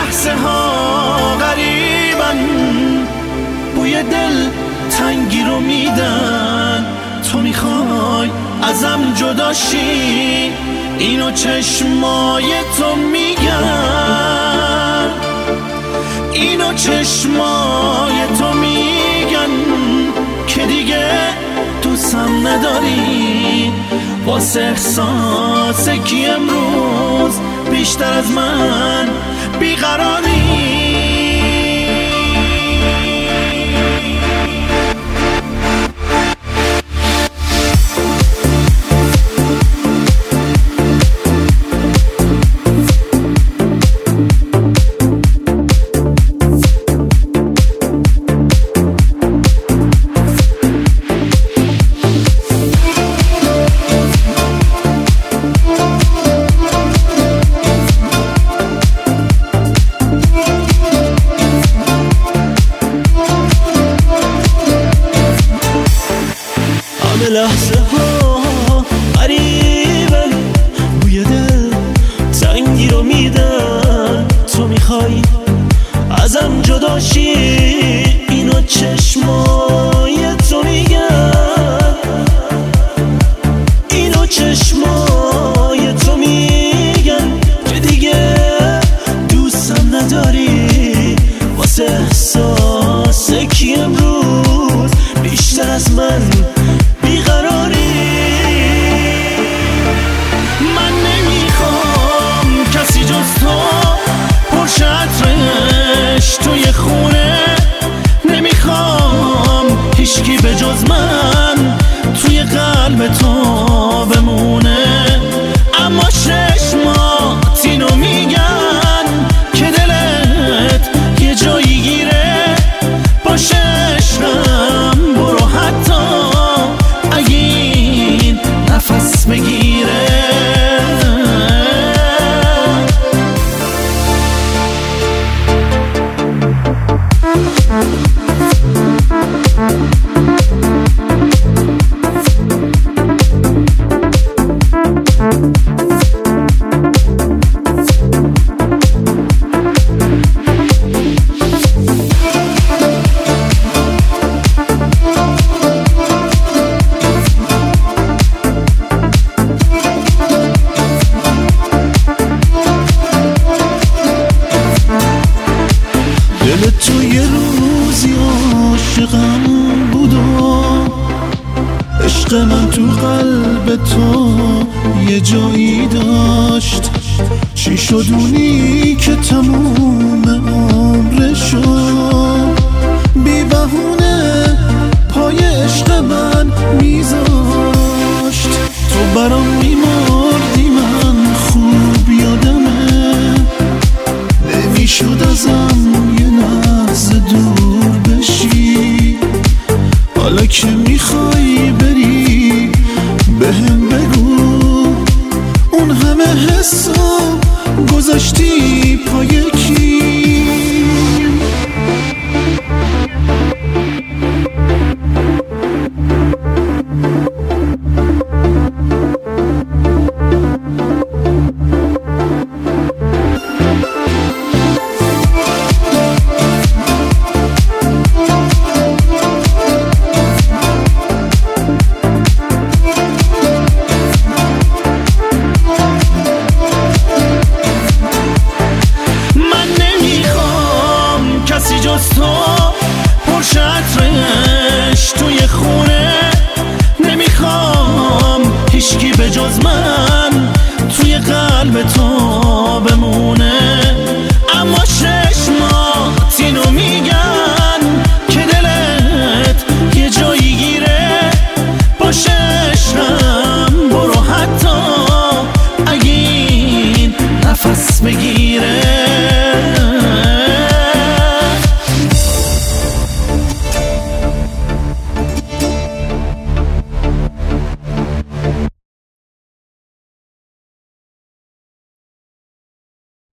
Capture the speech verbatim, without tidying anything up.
لحظه ها غریبن، بوی دل تنگی رو میدن. تو میخوای ازم جداشی، اینو چشمای تو میگن، اینو چشمای تو میگن که دیگه دوستم نداری. واسه احساس کی امروز بیشتر از من بیقراری؟ لحظه ها قریبن، بوی دل تنگی رو میدن. تو میخوای ازم جداشی، اینو چشمای تو میگن، اینو چشمای تو میگن که دیگه دوستم نداری. واسه احساس کی امروز بیشتر از من بیقراری؟ من نمیخوام کسی جز تو پرش عطرش توی خونه، نمیخوام هیچکی به جز من توی قلب تو بمونه. اما چشمات اینو میگن که دلت یه جایی گیره. باشه عشقم برو حتی اگه نفس بگیره. دل تو یه روزی عاشقم بود و عشق من تو قلب تو یه جایی داشت. چی شد اونی که تموم عمرشو بی بهونه پای عشق من میذاشت؟ تو برام میمردی، من خوب یادمه، نمیشد ازم یه لحظه دور بشی. حالا که میخوای بری بهم بگو